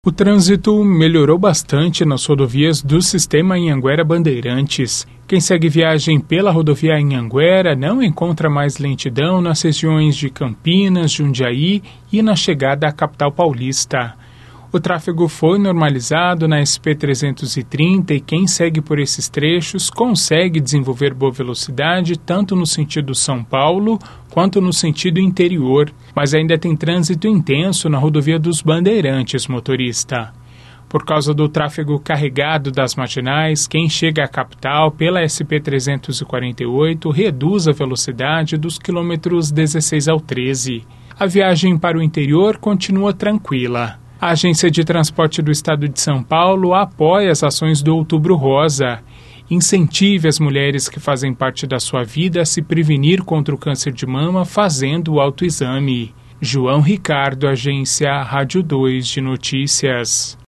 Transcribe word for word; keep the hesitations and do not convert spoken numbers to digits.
O trânsito melhorou bastante nas rodovias do sistema Anhanguera Bandeirantes. Quem segue viagem pela rodovia Anhanguera não encontra mais lentidão nas regiões de Campinas, Jundiaí e na chegada à capital paulista. O tráfego foi normalizado na S P trezentos e trinta e quem segue por esses trechos consegue desenvolver boa velocidade tanto no sentido São Paulo quanto no sentido interior, mas ainda tem trânsito intenso na rodovia dos Bandeirantes, motorista. Por causa do tráfego carregado das marginais, quem chega à capital pela S P trezentos e quarenta e oito reduz a velocidade dos quilômetros dezesseis ao treze. A viagem para o interior continua tranquila. A Agência de Transporte do Estado de São Paulo apoia as ações do Outubro Rosa. Incentive as mulheres que fazem parte da sua vida a se prevenir contra o câncer de mama fazendo o autoexame. João Ricardo, Agência Rádio dois de Notícias.